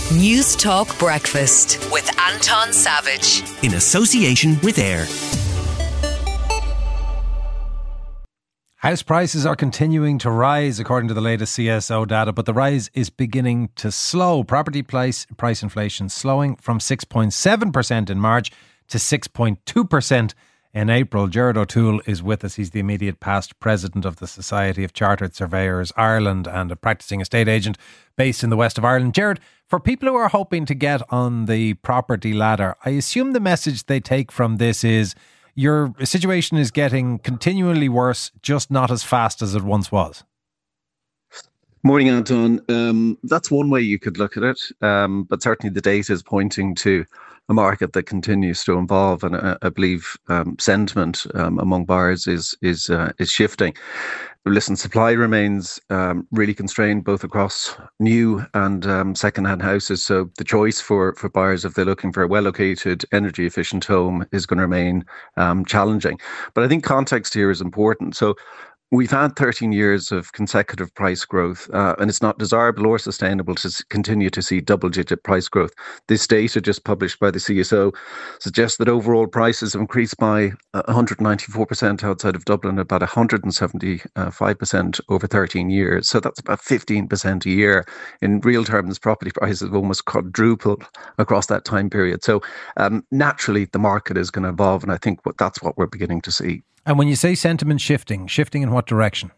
News Talk Breakfast with Anton Savage. In association with AIR. House prices are continuing to rise according to the latest CSO data, but the rise is beginning to slow. Property price inflation slowing from 6.7% in March to 6.2% in April. Gerard O'Toole is with us. He's the immediate past president of the Society of Chartered Surveyors Ireland and a practicing estate agent based in the west of Ireland. Gerard, for people who are hoping to get on the property ladder, I assume the message they take from this is your situation is getting continually worse, just not as fast as it once was. Morning, Anton. That's one way you could look at it, but certainly the data is pointing to a market that continues to evolve, and I believe sentiment among buyers is shifting. Listen, supply remains really constrained both across new and second-hand houses. So the choice for buyers, if they're looking for a well-located, energy-efficient home, is going to remain challenging. But I think context here is important. So we've had 13 years of consecutive price growth, and it's not desirable or sustainable to continue to see double-digit price growth. This data just published by the CSO suggests that overall prices have increased by 194% outside of Dublin, about 175% over 13 years. So that's about 15% a year. In real terms, property prices have almost quadrupled across that time period. So naturally, the market is going to evolve, and I think that's what we're beginning to see. And when you say sentiment shifting in what direction?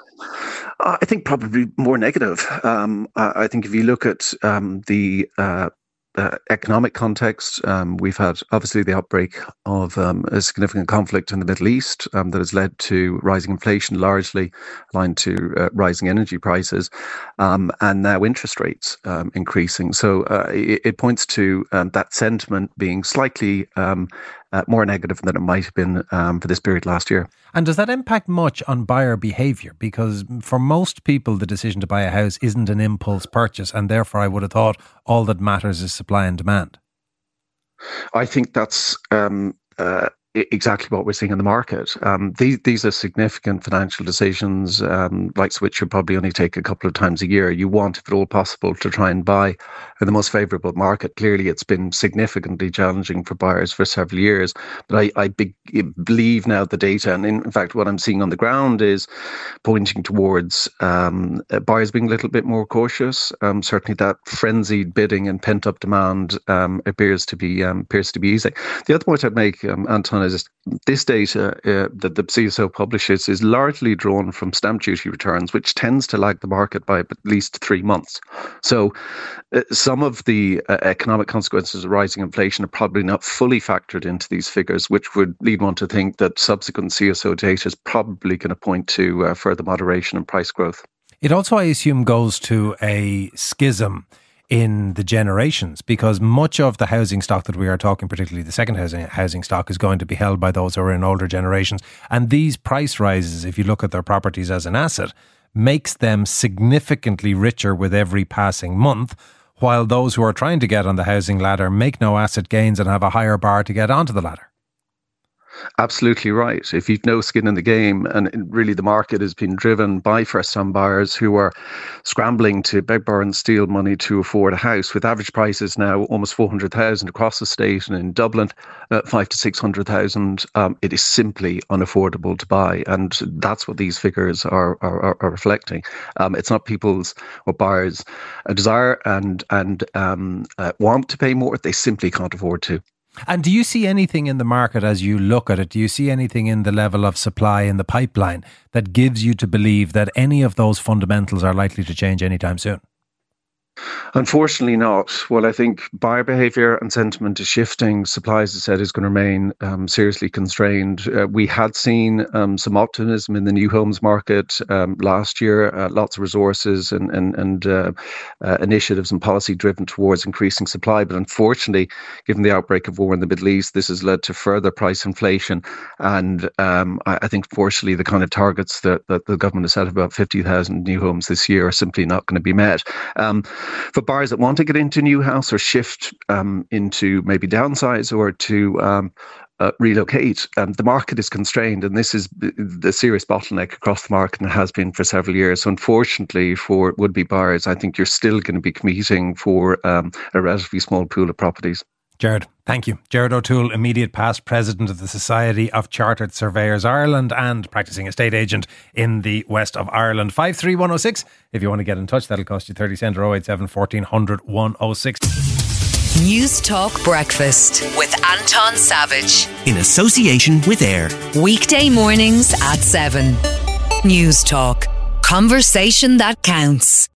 I think probably more negative. I think if you look at the economic context, we've had obviously the outbreak of a significant conflict in the Middle East that has led to rising inflation, largely aligned to rising energy prices, and now interest rates increasing. So it points to that sentiment being slightly more negative than it might have been for this period last year. And does that impact much on buyer behaviour? Because for most people, the decision to buy a house isn't an impulse purchase, and therefore I would have thought all that matters is supply and demand. I think that's exactly what we're seeing in the market. These are significant financial decisions, like which you probably only take a couple of times a year. You want, if at all possible, to try and buy in the most favourable market. Clearly, it's been significantly challenging for buyers for several years. But I believe now the data, and in fact, what I'm seeing on the ground is pointing towards buyers being a little bit more cautious. Certainly, that frenzied bidding and pent-up demand appears to be easing. The other point I'd make, Anton, is this data that the CSO publishes is largely drawn from stamp duty returns, which tends to lag the market by at least 3 months. So some of the economic consequences of rising inflation are probably not fully factored into these figures, which would lead one to think that subsequent CSO data is probably going to point to further moderation in price growth. It also, I assume, goes to a schism in the generations, because much of the housing stock that we are talking, particularly the second housing stock, is going to be held by those who are in older generations. And these price rises, if you look at their properties as an asset, makes them significantly richer with every passing month, while those who are trying to get on the housing ladder make no asset gains and have a higher bar to get onto the ladder. Absolutely right. If you've no skin in the game, and really the market has been driven by first-time buyers who are scrambling to beg, borrow and steal money to afford a house, with average prices now almost 400,000 across the state, and in Dublin 500,000 to 600,000, it is simply unaffordable to buy, and that's what these figures are reflecting. It's not people's or buyers' desire and want to pay more; they simply can't afford to. And do you see anything in the market as you look at it? Do you see anything in the level of supply in the pipeline that gives you to believe that any of those fundamentals are likely to change anytime soon? Unfortunately not. Well, I think buyer behaviour and sentiment is shifting. Supply, as I said, is going to remain seriously constrained. We had seen some optimism in the new homes market last year, lots of resources and initiatives and policy driven towards increasing supply. But unfortunately, given the outbreak of war in the Middle East, this has led to further price inflation. And I think, fortunately, the kind of targets that the government has set, about 50,000 new homes this year, are simply not going to be met. For buyers that want to get into a new house or shift into maybe downsize or to relocate. The market is constrained, and this is the serious bottleneck across the market and has been for several years. So unfortunately for would-be buyers, I think you're still going to be competing for a relatively small pool of properties. Gerard, thank you. Gerard O'Toole, immediate past president of the Society of Chartered Surveyors Ireland and practising estate agent in the west of Ireland. 53106. If you want to get in touch, that'll cost you 30 cents, or 087 1400 106. News Talk Breakfast with Anton Savage. In association with AIR. Weekday mornings at 7. News Talk. Conversation that counts.